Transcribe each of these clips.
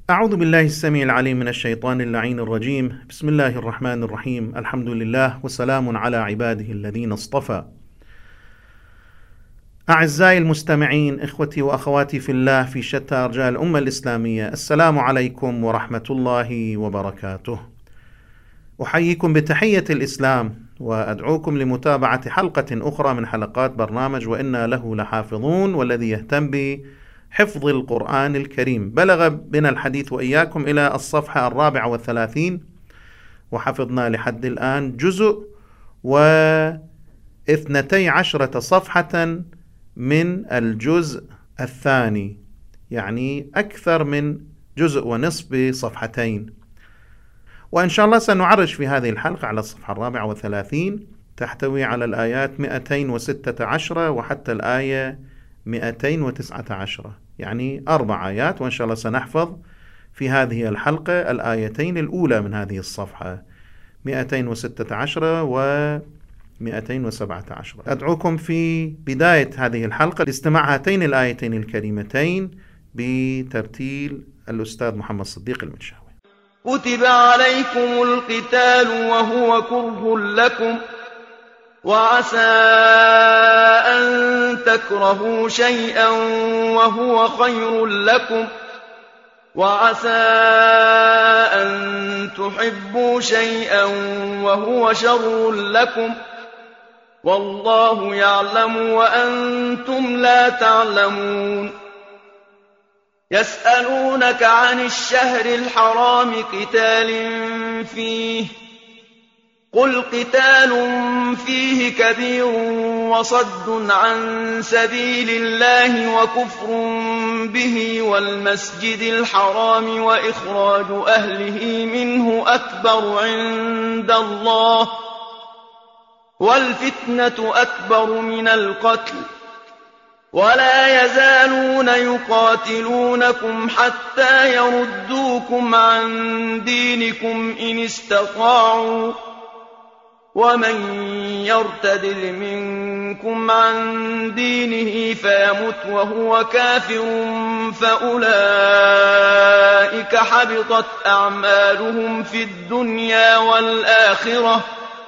أعوذ بالله السميع العليم من الشيطان اللعين الرجيم. بسم الله الرحمن الرحيم. الحمد لله وسلام على عباده الذين اصطفى. أعزائي المستمعين، إخوتي وأخواتي في الله في شتى أرجاء الأمة الإسلامية، السلام عليكم ورحمة الله وبركاته. أحييكم بتحية الإسلام وأدعوكم لمتابعة حلقة أخرى من حلقات برنامج وإنا له لحافظون، والذي يهتم بحفظ القرآن الكريم. بلغ بنا الحديث وإياكم إلى الصفحة 34، وحفظنا لحد الآن جزء و12 صفحة من الجزء الثاني، يعني أكثر من جزء ونصف بصفحتين. وإن شاء الله سنعرج في هذه الحلقة على الصفحة 34، تحتوي على الآيات 216 وحتى الآية 219، يعني 4 آيات. وإن شاء الله سنحفظ في هذه الحلقة الآيتين الأولى من هذه الصفحة 216 و 217. أدعوكم في بداية هذه الحلقة لاستماع هاتين الآيتين الكريمتين بترتيل الأستاذ محمد صديق المنشاوي. كتب عليكم القتال وهو كره لكم، وعسى أن تكرهوا شيئا وهو خير لكم، وعسى أن تحبوا شيئا وهو شر لكم، والله يعلم وأنتم لا تعلمون. يسألونك عن الشهر الحرام قتال فيه، قل قتال فيه كبير وصد عن سبيل الله وكفر به والمسجد الحرام وإخراج أهله منه أكبر عند الله، والفتنة أكبر من القتل، ولا يزالون يقاتلونكم حتى يردوكم عن دينكم إن استطاعوا، ومن يرتد منكم عن دينه فيمت وهو كافر فأولئك حبطت أعمالهم في الدنيا والآخرة،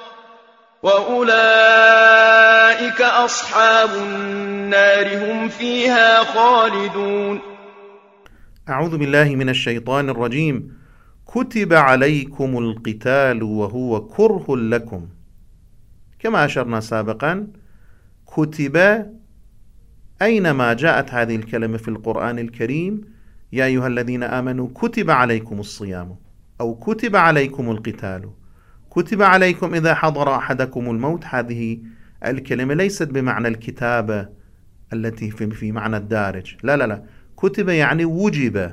وأولئك أصحاب النار هم فيها خالدون. أعوذ بالله من الشيطان الرجيم. كتب عليكم القتال وهو كره لكم. كما أشرنا سابقا، كتب أينما جاءت هذه الكلمة في القرآن الكريم، يا أيها الذين آمنوا كتب عليكم الصيام، أو كتب عليكم القتال، كتب عليكم إذا حضر أحدكم الموت. هذه الكلمة ليست بمعنى الكتابة التي في معنى الدارج، لا، كتب يعني وجب،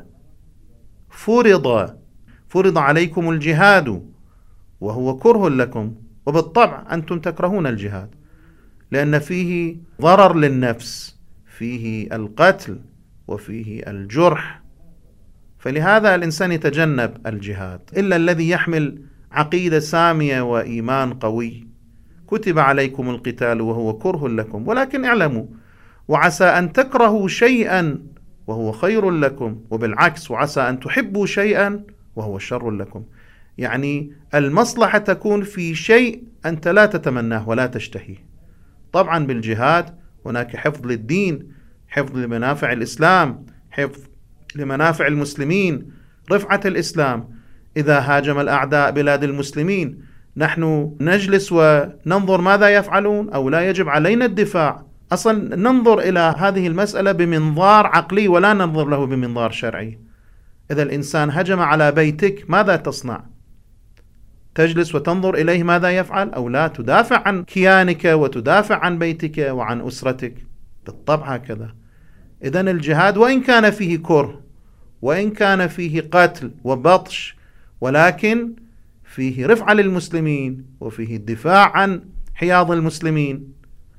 فرض عليكم الجهاد وهو كره لكم. وبالطبع أنتم تكرهون الجهاد، لأن فيه ضرر للنفس، فيه القتل وفيه الجرح، فلهذا الإنسان يتجنب الجهاد إلا الذي يحمل عقيدة سامية وإيمان قوي. كتب عليكم القتال وهو كره لكم، ولكن اعلموا وعسى أن تكرهوا شيئا وهو خير لكم، وبالعكس وعسى أن تحبوا شيئا وهو شر لكم. يعني المصلحة تكون في شيء أنت لا تتمناه ولا تشتهيه. طبعا بالجهاد هناك حفظ للدين، حفظ لمنافع الإسلام، حفظ لمنافع المسلمين، رفعة الإسلام. إذا هاجم الأعداء بلاد المسلمين، نحن نجلس وننظر ماذا يفعلون، أو لا يجب علينا الدفاع؟ أصلا ننظر إلى هذه المسألة بمنظار عقلي ولا ننظر له بمنظار شرعي. إذا الإنسان هجم على بيتك، ماذا تصنع؟ تجلس وتنظر إليه ماذا يفعل، أو لا تدافع عن كيانك وتدافع عن بيتك وعن أسرتك؟ بالطبع هكذا. إذا الجهاد وإن كان فيه كره، وإن كان فيه قتل وبطش، ولكن فيه رفعة للمسلمين وفيه الدفاع عن حياض المسلمين.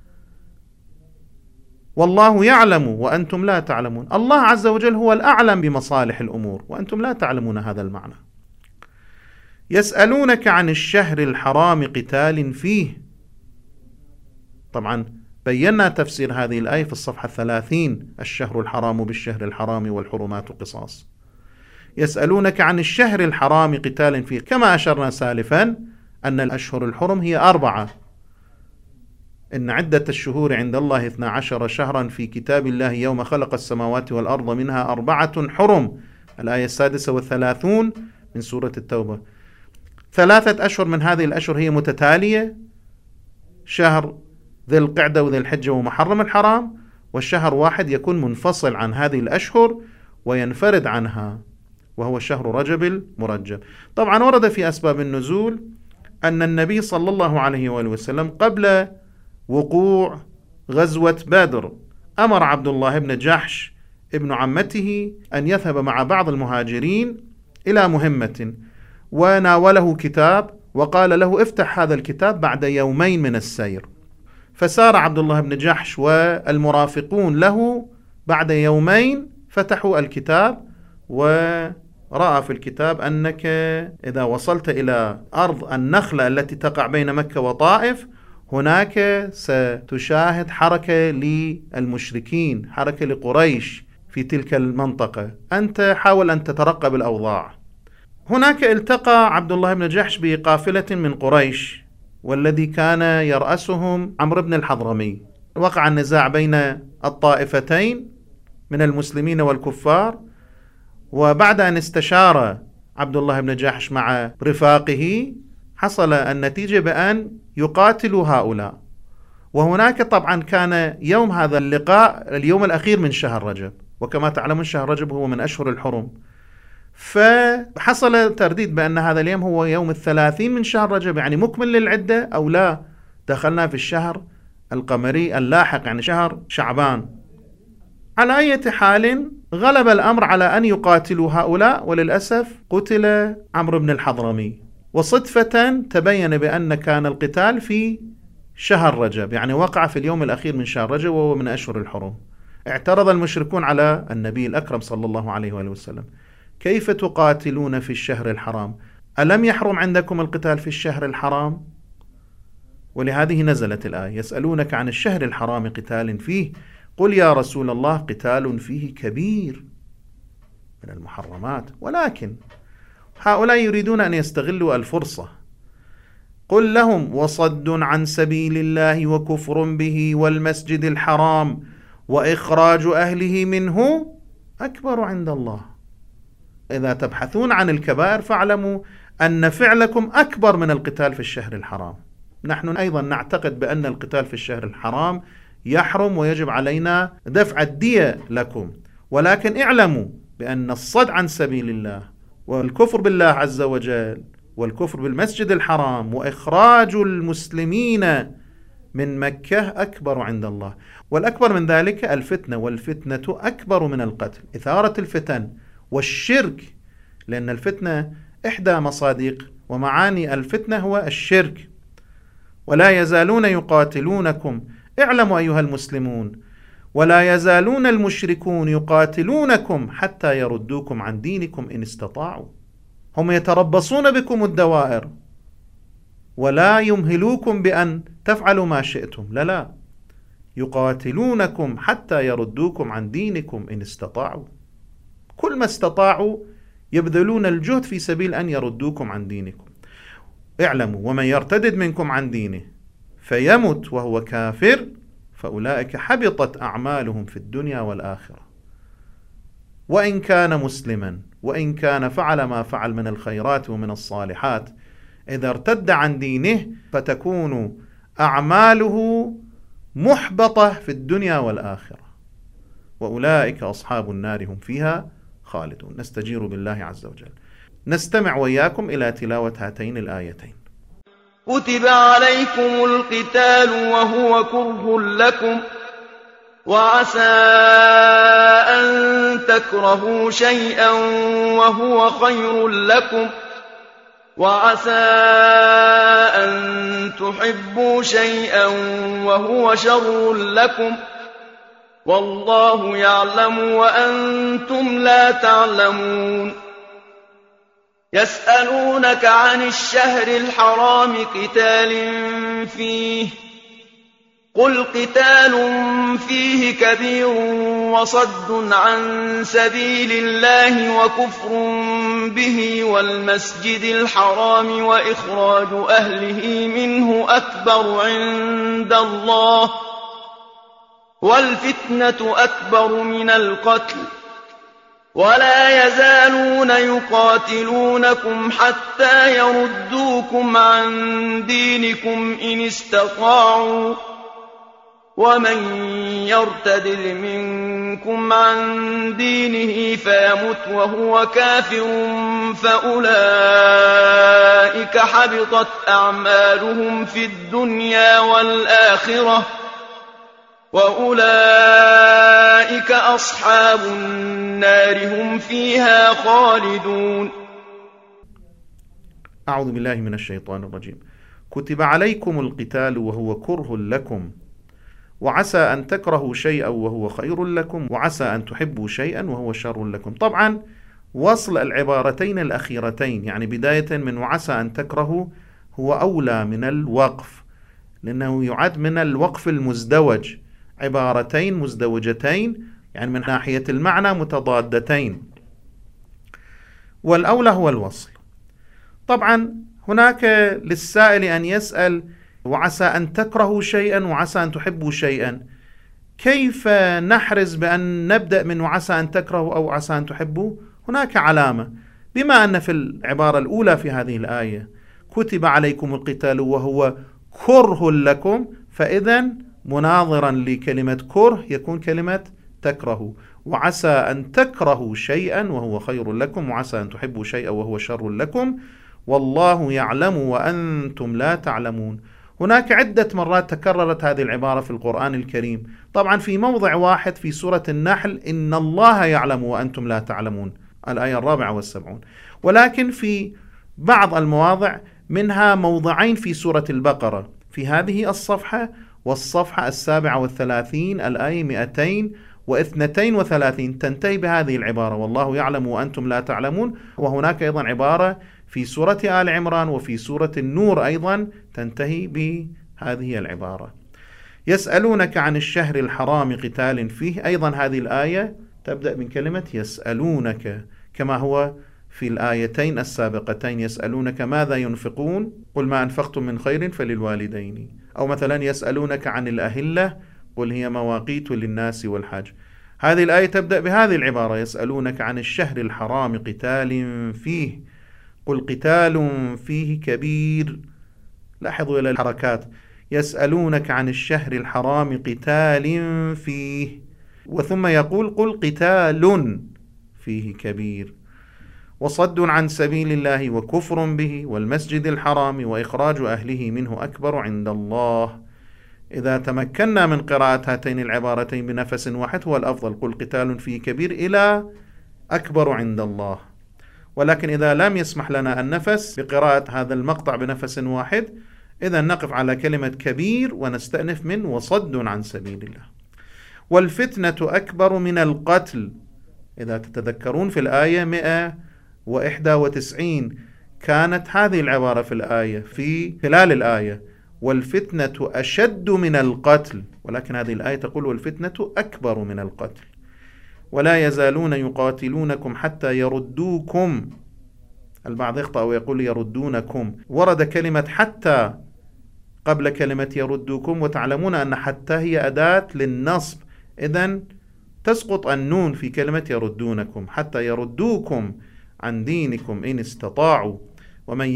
والله يعلم وأنتم لا تعلمون. الله عز وجل هو الأعلم بمصالح الأمور، وأنتم لا تعلمون هذا المعنى. يسألونك عن الشهر الحرام قتال فيه. طبعا بينا تفسير هذه الآية في الصفحة 30: الشهر الحرام بالشهر الحرام والحرمات قصاص. يسألونك عن الشهر الحرام قتال فيه، كما أشرنا سالفا أن الأشهر الحرم هي 4. إن عدة الشهور عند الله 12 شهرا في كتاب الله يوم خلق السماوات والأرض منها 4 حرم، الآية 36 من سورة التوبة. 3 أشهر من هذه الأشهر هي متتالية، شهر ذي القعدة وذي الحجة ومحرم الحرام، والشهر واحد يكون منفصل عن هذه الأشهر وينفرد عنها، وهو شهر رجب المرجب. طبعا ورد في أسباب النزول أن النبي صلى الله عليه وآله وسلم قبل وقوع غزوة بدر أمر عبد الله بن جحش ابن عمته أن يذهب مع بعض المهاجرين إلى مهمة، وناوله كتاب وقال له افتح هذا الكتاب بعد يومين من السير. فسار عبد الله بن جحش والمرافقون له، بعد يومين فتحوا الكتاب ورأى في الكتاب أنك إذا وصلت إلى أرض النخلة التي تقع بين مكة وطائف هناك ستشاهد حركة للمشركين، حركة لقريش في تلك المنطقة، أنت حاول أن تترقب الأوضاع. هناك التقى عبد الله بن جحش بقافلة من قريش، والذي كان يرأسهم عمرو بن الحضرمي. وقع النزاع بين الطائفتين من المسلمين والكفار، وبعد أن استشار عبد الله بن جحش مع رفاقه حصل النتيجة بأن يقاتلوا هؤلاء. وهناك طبعا كان يوم هذا اللقاء اليوم الأخير من شهر رجب، وكما تعلمون شهر رجب هو من أشهر الحرم، فحصل ترديد بأن هذا اليوم هو يوم 30 من شهر رجب، يعني مكمل للعدة أو لا، دخلنا في الشهر القمري اللاحق يعني شهر شعبان. على أي حال غلب الأمر على أن يقاتلوا هؤلاء، وللأسف قتل عمرو بن الحضرمي. وصدفة تبين بأن كان القتال في شهر رجب، يعني وقع في اليوم الأخير من شهر رجب وهو من أشهر الحرم. اعترض المشركون على النبي الأكرم صلى الله عليه وآله وسلم: كيف تقاتلون في الشهر الحرام؟ ألم يحرم عندكم القتال في الشهر الحرام؟ ولهذه نزلت الآية: يسألونك عن الشهر الحرام قتال فيه قل يا رسول الله قتال فيه كبير من المحرمات، ولكن هؤلاء يريدون أن يستغلوا الفرصة. قل لهم: وصد عن سبيل الله وكفر به والمسجد الحرام وإخراج أهله منه أكبر عند الله. إذا تبحثون عن الكبائر فاعلموا أن فعلكم أكبر من القتال في الشهر الحرام. نحن أيضا نعتقد بأن القتال في الشهر الحرام يحرم ويجب علينا دفع الدية لكم، ولكن اعلموا بأن الصد عن سبيل الله والكفر بالله عز وجل والكفر بالمسجد الحرام وإخراج المسلمين من مكة أكبر عند الله. والأكبر من ذلك الفتنة، والفتنة أكبر من القتل، إثارة الفتن والشرك، لأن الفتنة إحدى مصادق ومعاني الفتنة هو الشرك. ولا يزالون يقاتلونكم، اعلموا أيها المسلمون، ولا يزالون المشركون يقاتلونكم حتى يردوكم عن دينكم إن استطاعوا. هم يتربصون بكم الدوائر ولا يمهلوكم بأن تفعلوا ما شئتم، لا، يقاتلونكم حتى يردوكم عن دينكم إن استطاعوا. كل ما استطاعوا يبذلون الجهد في سبيل أن يردوكم عن دينكم. اعلموا: ومن يرتدد منكم عن دينه فيمت وهو كافر فأولئك حبطت أعمالهم في الدنيا والآخرة. وإن كان مسلما وإن كان فعل ما فعل من الخيرات ومن الصالحات، إذا ارتد عن دينه فتكون أعماله محبطة في الدنيا والآخرة، وأولئك أصحاب النار هم فيها خالدون. نستجير بالله عز وجل. نستمع وإياكم إلى تلاوة هاتين الآيتين. كتب عليكم القتال وهو كره لكم، وعسى أن تكرهوا شيئا وهو خير لكم، وعسى أن تحبوا شيئا وهو شر لكم، والله يعلم وأنتم لا تعلمون. يسألونك عن الشهر الحرام قتال فيه قل قتال فيه كبير وصد عن سبيل الله وكفر به والمسجد الحرام وإخراج أهله منه أكبر عند الله والفتنة أكبر من القتل ولا يزالون يقاتلونكم حتى يردوكم عن دينكم إن استطاعوا ومن يرتد منكم عن دينه فيمت وهو كافر فأولئك حبطت أعمالهم في الدنيا والآخرة وأولئك أصحاب النار هم فيها خالدون. أعوذ بالله من الشيطان الرجيم. كتب عليكم القتال وهو كره لكم وعسى أن تكرهوا شيئا وهو خير لكم وعسى أن تحبوا شيئا وهو شر لكم. طبعا وصل العبارتين الأخيرتين يعني بداية من وعسى أن تكرهوا هو أولى من الوقف، لأنه يعد من الوقف المزدوج، عبارتين مزدوجتين يعني من ناحية المعنى متضادتين، والأولى هو الوصل. طبعا هناك للسائل أن يسأل وعسى أن تكرهوا شيئا وعسى أن تحبوا شيئا، كيف نحرز بأن نبدأ من وعسى أن تكرهوا أو عسى أن تحبوا؟ هناك علامة، بما أن في العبارة الأولى في هذه الآية كتب عليكم القتال وهو كره لكم، فإذا مناظرا لكلمة كره يكون كلمة تكرهوا، وعسى أن تكرهوا شيئا وهو خير لكم وعسى أن تحبوا شيئا وهو شر لكم والله يعلم وأنتم لا تعلمون. هناك عدة مرات تكررت هذه العبارة في القرآن الكريم، طبعا في موضع واحد في سورة النحل إن الله يعلم وأنتم لا تعلمون، الآية 74، ولكن في بعض المواضع منها موضعين في سورة البقرة، في هذه الصفحة والصفحة 37 الآية 232 تنتهي بهذه العبارة والله يعلم وأنتم لا تعلمون، وهناك أيضا عبارة في سورة آل عمران وفي سورة النور أيضا تنتهي بهذه العبارة. يسألونك عن الشهر الحرام قتال فيه، أيضا هذه الآية تبدأ من كلمة يسألونك كما هو في الآيتين السابقتين، يسألونك ماذا ينفقون قل ما أنفقتم من خير فللوالدين، أو مثلا يسألونك عن الأهلة قل هي مواقيت للناس والحج. هذه الآية تبدأ بهذه العبارة يسألونك عن الشهر الحرام قتال فيه قل قتال فيه كبير. لاحظوا إلى الحركات، يسألونك عن الشهر الحرام قتال فيه، وثم يقول قل قتال فيه كبير، وصد عن سبيل الله وكفر به والمسجد الحرام وإخراج أهله منه أكبر عند الله. إذا تمكنا من قراءة هاتين العبارتين بنفس واحد هو الأفضل، قل قتال فيه كبير إلى أكبر عند الله، ولكن إذا لم يسمح لنا النفس بقراءة هذا المقطع بنفس واحد إذا نقف على كلمة كبير ونستأنف من وصد عن سبيل الله. والفتنة أكبر من القتل، إذا تتذكرون في الآية 191 كانت هذه العبارة في الآية في خلال الآية والفتنة أشد من القتل، ولكن هذه الآية تقول والفتنة أكبر من القتل. ولا يزالون يقاتلونكم حتى يردوكم، البعض يخطأ ويقول يردونكم، ورد كلمة حتى قبل كلمة يردوكم، وتعلمون أن حتى هي أداة للنصب، إذن تسقط النون في كلمة يردونكم، حتى يردوكم عن دينكم إن استطاعوا. ومن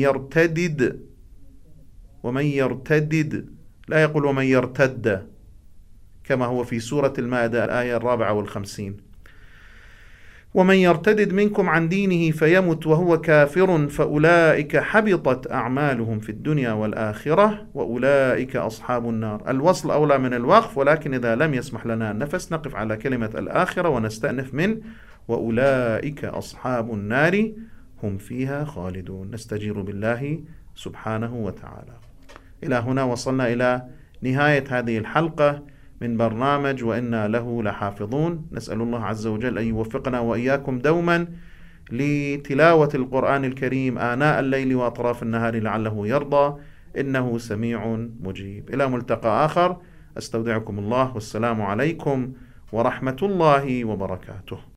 يرتد لا يقول ومن يرتد كما هو في سورة المائدة الآية 54. ومن يرتد منكم عن دينه فيمت وهو كافر فأولئك حبطت أعمالهم في الدنيا والآخرة وأولئك أصحاب النار. الوصل أولى من الوقف، ولكن إذا لم يسمح لنا النفس نقف على كلمة الآخرة ونستأنف من وأولئك أصحاب النار هم فيها خالدون. نستجير بالله سبحانه وتعالى. إلى هنا وصلنا إلى نهاية هذه الحلقة من برنامج وإنا له لحافظون. نسأل الله عز وجل أن يوفقنا وإياكم دوما لتلاوة القرآن الكريم آناء الليل وأطراف النهار لعله يرضى، إنه سميع مجيب. إلى ملتقى آخر، أستودعكم الله، والسلام عليكم ورحمة الله وبركاته.